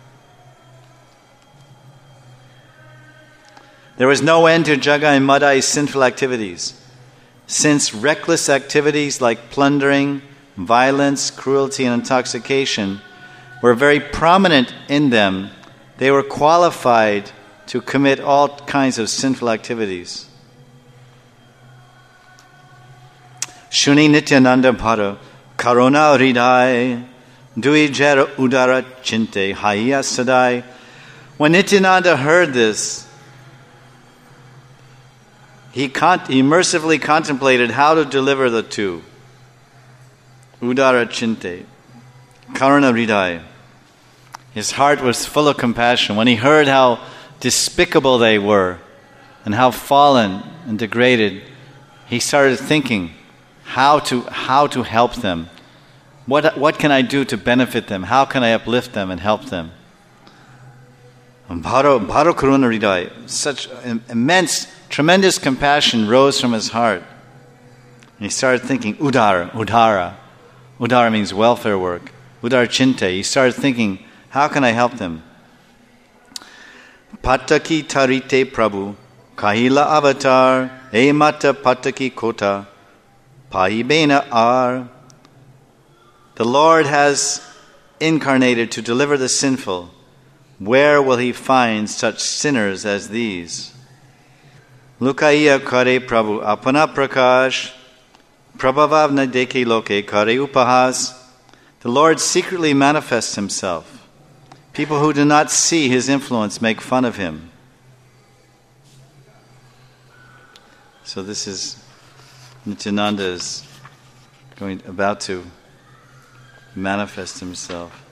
There was no end to Jagai and Madai's sinful activities. Since reckless activities like plundering, violence, cruelty, and intoxication were very prominent in them, they were qualified to commit all kinds of sinful activities. Shuni Nityananda Bhara, Karuna Hridai, Dui Jera Udara Chinte, Haya Sadai. When Nityananda heard this, he mercifully contemplated how to deliver the two. Udara Chinte, Karuna Hridai. His heart was full of compassion. When he heard how despicable they were and how fallen and degraded, he started thinking how to help them. What can I do to benefit them? How can I uplift them and help them? Bharo Karuna Hridai, such immense, tremendous compassion rose from his heart. And he started thinking, Udara. Udara means welfare work. Udara Chinte. He started thinking, how can I help them? Pataki tarite Prabhu, Kahila avatar, e mata pataki kota, paibena ar. The Lord has incarnated to deliver the sinful. Where will he find such sinners as these? Lukaiya kare Prabhu apana prakash, prabhavavna deke loke kare upahas. The Lord secretly manifests himself. People who do not see his influence make fun of him. So this is Nityananda is about to manifest himself.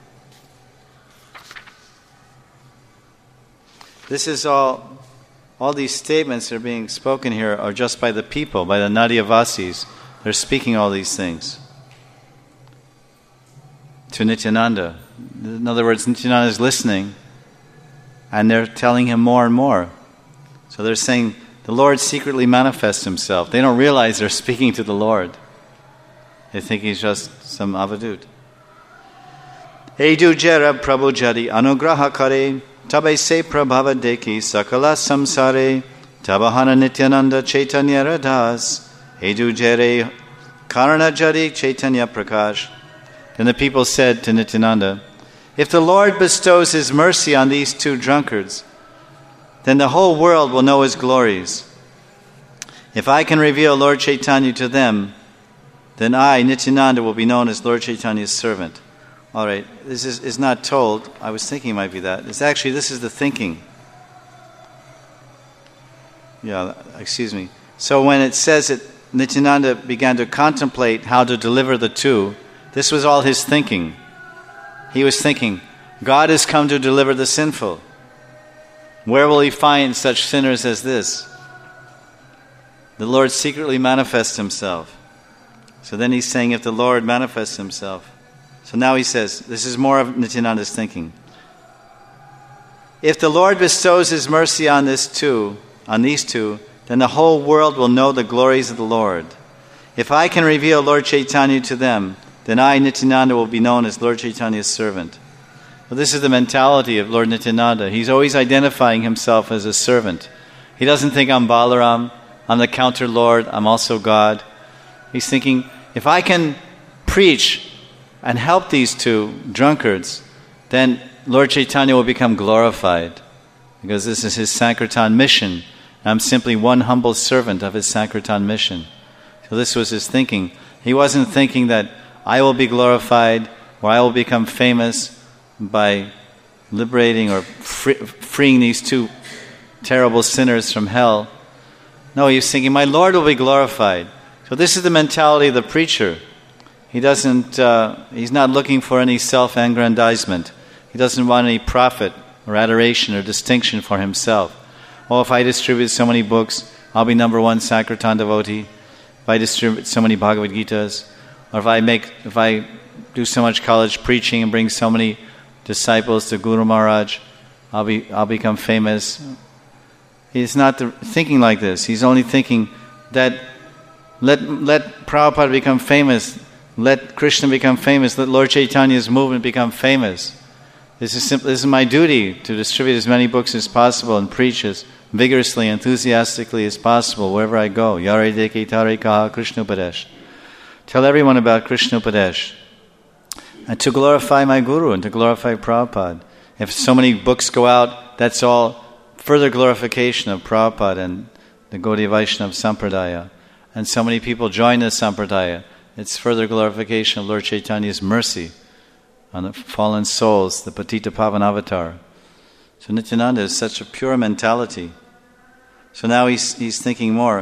This is all these statements that are being spoken here are just by the people, by the Nadiyavasis. They're speaking all these things to Nityananda. In other words, Nityananda is listening and they're telling him more and more. So they're saying, the Lord secretly manifests himself. They don't realize they're speaking to the Lord. They think he's just some avadut. Edu jera prabhu jadi anugraha kare, tabe se prabhava deki sakala samsare, tabahana Nityananda chaitanya radhas, edu jere karana jadi chaitanya prakash. Then the people said to Nityananda, if the Lord bestows his mercy on these two drunkards, then the whole world will know his glories. If I can reveal Lord Chaitanya to them, then I, Nityananda, will be known as Lord Chaitanya's servant. All right, this is not told. I was thinking it might be that. It's actually, this is the thinking. Yeah, excuse me. So when it says that Nityananda began to contemplate how to deliver the two, this was all his thinking. He was thinking, God has come to deliver the sinful. Where will he find such sinners as this? The Lord secretly manifests himself. So then he's saying, if the Lord manifests himself. So now he says, this is more of Nityananda's thinking. If the Lord bestows his mercy on these two, then the whole world will know the glories of the Lord. If I can reveal Lord Chaitanya to them, then I, Nityananda, will be known as Lord Chaitanya's servant. Well, this is the mentality of Lord Nityananda. He's always identifying himself as a servant. He doesn't think I'm Balaram, I'm the counter Lord, I'm also God. He's thinking, if I can preach and help these two drunkards, then Lord Chaitanya will become glorified, because this is his Sankirtan mission. I'm simply one humble servant of his Sankirtan mission. So this was his thinking. He wasn't thinking that I will be glorified or I will become famous by liberating or freeing these two terrible sinners from hell. No, he's thinking, my Lord will be glorified. So this is the mentality of the preacher. He's not looking for any self-aggrandizement. He doesn't want any profit or adoration or distinction for himself. Oh, if I distribute so many books, I'll be number one Sankirtan devotee. If I distribute so many Bhagavad Gitas, or if I do so much college preaching and bring so many disciples to Guru Maharaj, I'll become famous. He's not thinking like this. He's only thinking that let Prabhupada become famous, let Krishna become famous, let Lord Chaitanya's movement become famous. This is my duty, to distribute as many books as possible and preach as vigorously, enthusiastically as possible wherever I go. Yare deke tare kaha Krishna Upadesh. Tell everyone about Krishna Upadesh. And to glorify my Guru and to glorify Prabhupada. If so many books go out, that's all further glorification of Prabhupada and the Gaudiya Vaishnava Sampradaya. And so many people join the Sampradaya. It's further glorification of Lord Chaitanya's mercy on the fallen souls, the Patita Pavan avatar. So Nityananda is such a pure mentality. So now he's thinking more.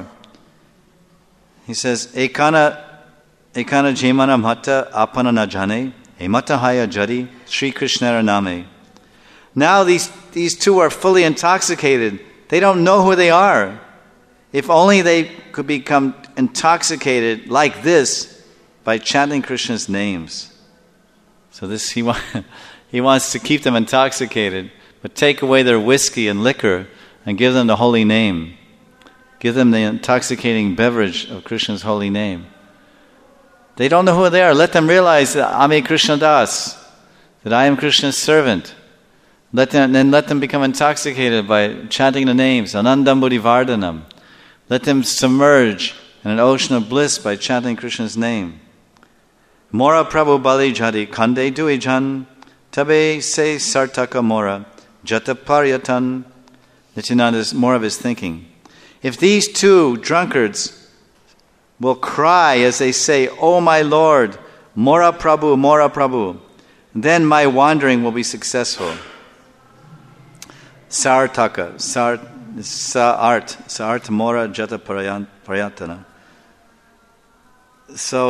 He says, Ekana jemana mata apana na jane, emata haya jari, Sri Krishna name. Now these two are fully intoxicated. They don't know who they are. If only they could become intoxicated like this by chanting Krishna's names. So this he wants to keep them intoxicated, but take away their whiskey and liquor and give them the holy name. Give them the intoxicating beverage of Krishna's holy name. They don't know who they are. Let them realize that Ame Krishna Das, that I am Krishna's servant. Let them become intoxicated by chanting the names, Anandam Buddhivardhanam. Let them submerge in an ocean of bliss by chanting Krishna's name. Mora Prabhu Bali Jadi Kande Duijan Tabe Se Sartaka Mora Jata Paryatan. Nityananda is more of his thinking. If these two drunkards will cry as they say, "Oh my Lord, Mora Prabhu," then my wandering will be successful. Sartaka, Sa'art Mora Jata Paryatana. So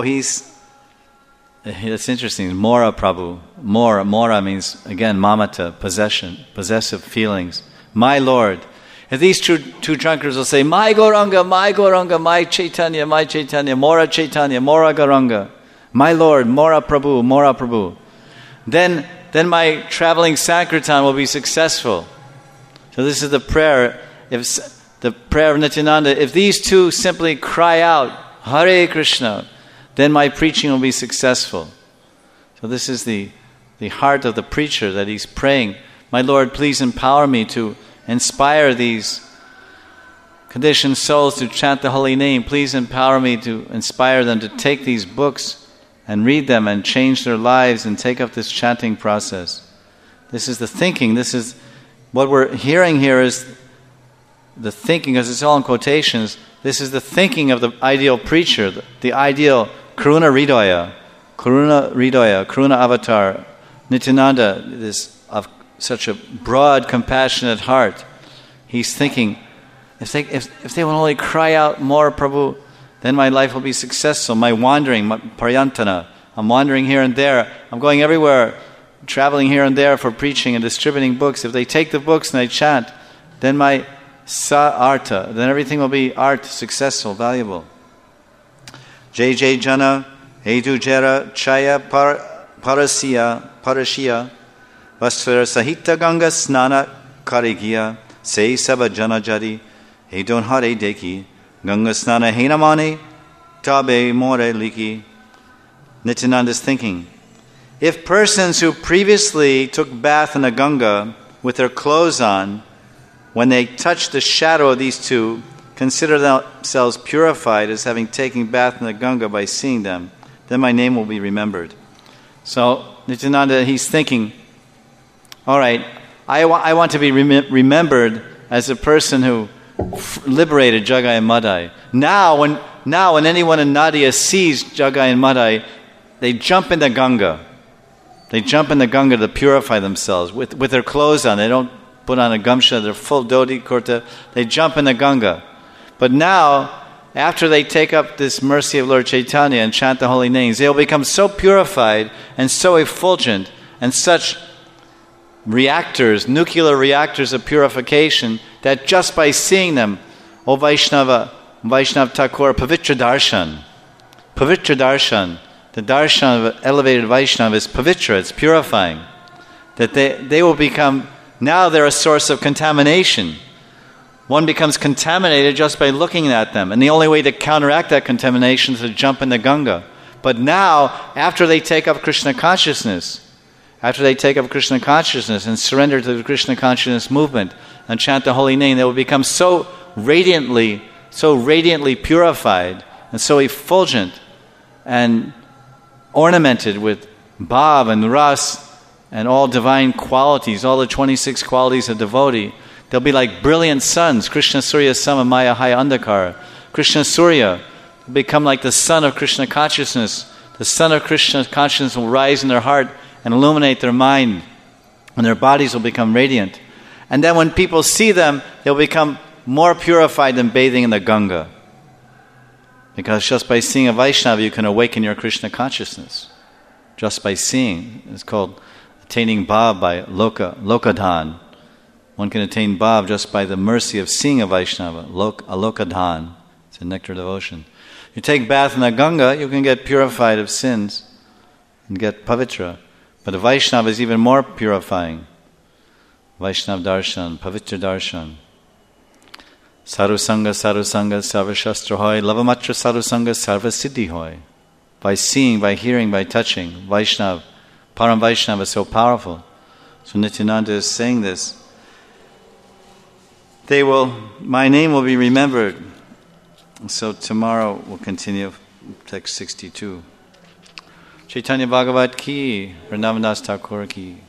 that's interesting. Mora Prabhu. Mora means, again, mamata, possessive feelings. My Lord. If these two drunkards will say, my Gauranga, my Chaitanya, Mora Chaitanya, Mora Gauranga, my Lord, Mora Prabhu, then my traveling Sankirtan will be successful. So this is the prayer. The prayer of Nityananda, if these two simply cry out, Hare Krishna, then my preaching will be successful. So this is the heart of the preacher, that he's praying, my Lord, please empower me to inspire these conditioned souls to chant the holy name. Please empower me to inspire them to take these books and read them and change their lives and take up this chanting process. This is the thinking. This is what we're hearing here, is the thinking, because it's all in quotations. This is the thinking of the ideal preacher, the ideal Karuna Hridaya, Karuna avatar. Nityananda is of such a broad, compassionate heart. He's thinking, if they will only cry out more Prabhu, then my life will be successful. My wandering, my paryantana, I'm wandering here and there. I'm going everywhere, traveling here and there for preaching and distributing books. If they take the books and they chant, then my sa-arta, then everything will be art, successful, valuable. Jai Jana, Hedu Jera, Chaya Parashia, Vasvara Sahita Ganga Snana Karigia, Se Saba Jana Jari, Hedon Hare Deki, Ganga Snana Henamane, Tabe More Liki. Nityananda is thinking, if persons who previously took bath in the Ganga with their clothes on, when they touch the shadow of these two, consider themselves purified as having taken bath in the Ganga by seeing them, then my name will be remembered. So Nityananda, he's thinking, all right, I want to be remembered as a person who liberated Jagai and Madai. Now when anyone in Nadia sees Jagai and Madai, they jump in the Ganga. They jump in the Ganga to purify themselves with their clothes on. They don't put on a gamsha, they're full dhoti, kurta. They jump in the Ganga. But now, after they take up this mercy of Lord Chaitanya and chant the holy names, they'll become so purified and so effulgent and such reactors, nuclear reactors of purification, that just by seeing them, O Vaishnava, Vaishnav Thakur, Pavitra Darshan. Pavitra Darshan. The darshan of elevated Vaishnava is pavitra, it's purifying. That they will become, now they're a source of contamination. One becomes contaminated just by looking at them. And the only way to counteract that contamination is to jump in the Ganga. But now, after they take up Krishna consciousness, and surrender to the Krishna consciousness movement and chant the holy name, they will become so radiantly purified and so effulgent and ornamented with bhav and ras and all divine qualities, all the 26 qualities of devotee. They'll be like brilliant suns. Krishna Surya Sama Maya Haya Andhakara. Krishna Surya will become like the sun of Krishna consciousness. The sun of Krishna consciousness will rise in their heart and illuminate their mind, and their bodies will become radiant. And then when people see them, they'll become more purified than bathing in the Ganga. Because just by seeing a Vaishnava, you can awaken your Krishna consciousness. Just by seeing. It's called attaining bhav by lokadhan. One can attain bhav just by the mercy of seeing a Vaishnava, alokadhan. It's a nectar devotion. You take bath in the Ganga, you can get purified of sins and get pavitra. But a Vaishnava is even more purifying. Vaishnav darshan, pavitra darshan. Sarusanga, sarva shastra hoy, lavamatra sarusanga, sarva siddhi hoy. By seeing, by hearing, by touching, Vaishnav, Param Vaishnava is so powerful. So Nityananda is saying this. My name will be remembered. So tomorrow we'll continue text 62. Chaitanya Bhagavat ki, Vrindavan Das Thakur ki.